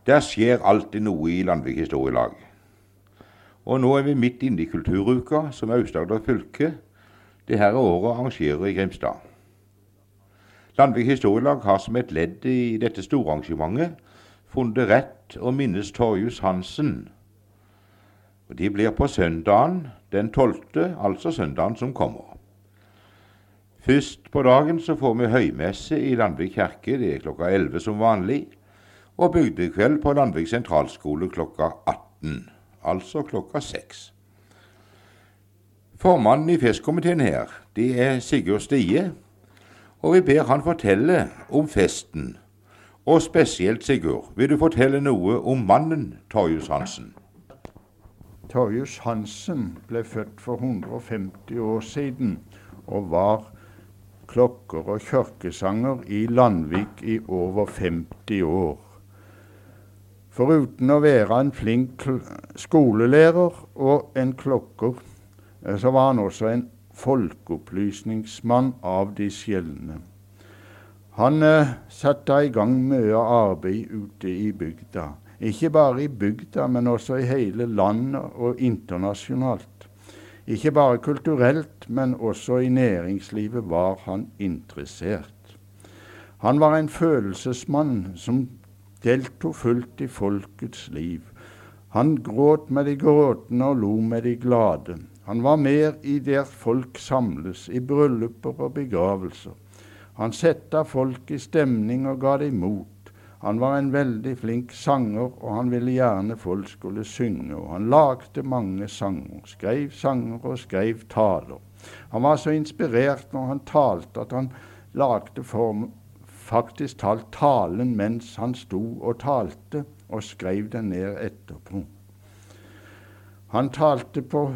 Der skjer alltid noe i Landvik historielag. Og nå er vi midt inne i Kulturuka, som Aust-Agder fylke det her året arrangerer i Grimstad. Landvik historielag har som et ledd i dette store arrangementet funnet det rett å minnes Torjus Hansen. Og de blir på søndagen den 12., altså søndagen som kommer. Først på dagen så får vi høymesse i Landvik kirke, det er klokka 11 som vanlig, og bygdekveld på Landvik sentralskole klokka 18, altså klokka 6. Formannen i festkomiteen her, det er Sigurd Stie, og vi ber han fortelle om festen. Og spesielt, Sigurd, vil du fortelle noe om mannen Torjus Hansen? Torjus Hansen ble født for 150 år siden, og var klokker- og kirkesanger i Landvik i over 50 år. Foruten å være en flink skolelærer og en klokker, så var han også en folkeopplysningsmann av de sjeldne. Han satte i gang mye arbeid ute i bygda. Ikke bare i bygda, men også i hele landet og internasjonalt. Ikke bare kulturelt, men også i næringslivet var han interessert. Han var en følelsesmann som deltog fullt i folkets liv. Han gråt med de gråtende og lo med de glade. Han var mer i der folk samles, i brylluper og begravelser. Han sette folk i stemning og ga dem mot. Han var en veldig flink sanger, og han ville gjerne folk skulle synge. Og han lagde mange sanger, skrev sanger og skrev taler. Han var så inspirert når han talte at han lagde faktisk talt talen mens han sto og talte, og skrev den ned etterpå. Han talte på.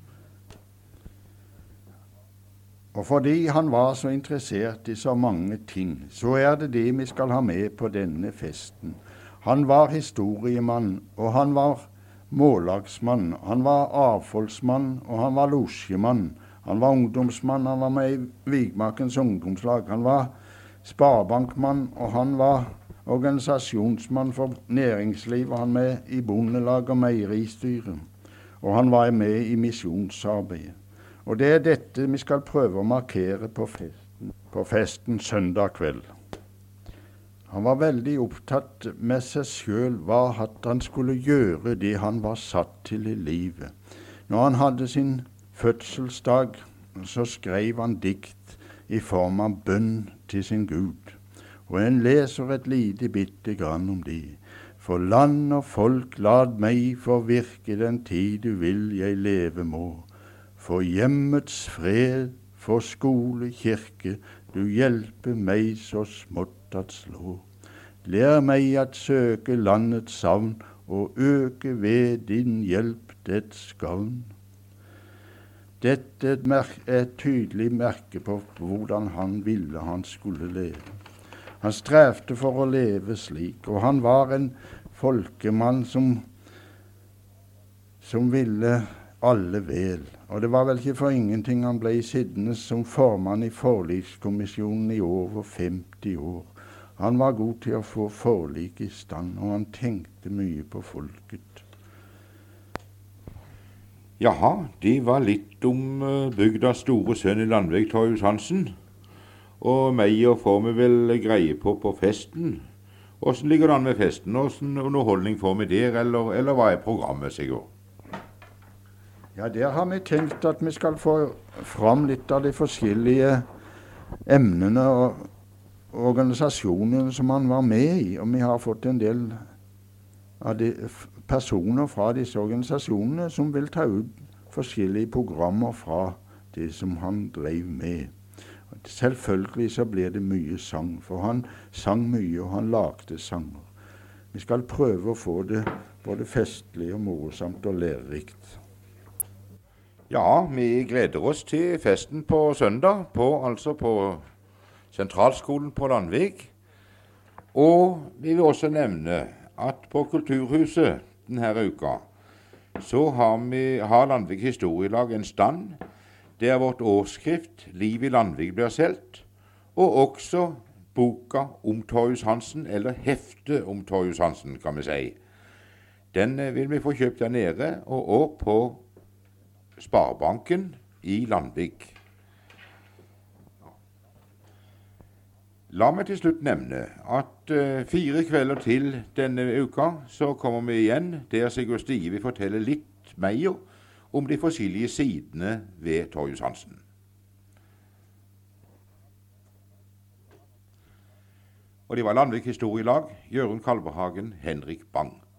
Og fordi han var så interessert i så mange ting, så er det det vi skal ha med på denne festen. Han var historiemann, og han var mållagsmann, han var avfoldsmann, og han var losjemann. Han var ungdomsmann, han var med i Vigmarkens ungdomslag. Han var sparebankmann, og han var organisasjonsmann for næringslivet. Han med i bondelag og meieristyret, og han var med i misjonsarbeidet. Og det er dette vi skal prøve å markere på festen søndag kveld. Han var veldig opptatt med seg selv, hva at han skulle gjøre det han var satt til i livet. Når han hadde sin fødselsdag, så skrev han dikt i form av bønn til sin Gud. Og en leser et lite bitte grann om det. For land og folk, lad meg forvirke den tid du vil jeg leve må. For hjemmets fred, for skole, kirke, du hjelper meg så smått at slå. Lær meg at søke landets savn, og øke ved din hjelp dets gavn. Dette er et tydelig merke på hvordan han ville han skulle leve. Han strevde for å leve slik, og han var en folkemann som ville alle vel. Og det var vel ikke for ingenting han ble sittende som formann i forlikskommisjonen i over 50 år. Han var god til å få forlik i stand, og han tenkte mye på folket. Jaha, det var litt om bygdas store sønn i Landvik, Torjus Hansen. Og meg får vi vel greie på festen. Hvordan ligger det an med festen? Hvordan underholdning får vi der, eller hva er programmet, Sigurd? Ja, der har vi tenkt at vi skal få fram litt av de forskjellige emnene og organisasjonene som han var med i. Og vi har fått en del av de personer fra disse organisasjonene som vil ta ut forskjellige programmer fra det som han drev med. Og selvfølgelig så blir det mye sang, for han sang mye og han lagde sanger. Vi skal prøve å få det både festlig og morsomt og lærerikt. Ja, vi gleder oss til festen på søndag, altså på sentralskolen på Landvik. Og vi vil også nevne at på Kulturhuset denne uka, så har Landvik historielag en stand der vårt årsskrift Liv i Landvik blir solgt, og også boka om Torjus Hansen, eller heftet om Torjus Hansen, kan vi si. Den vil vi få kjøpt der nede, og også på Sparebanken i Landvik. La meg til slutt nevne at 4 kvelder til denne uka så kommer vi igjen, der Sigurd Stie vil fortelle litt mer om de forskjellige sidene ved Torjus Hansen. Og det var Landvik Historielag, Jørund Kalverhagen, Henrik Bang.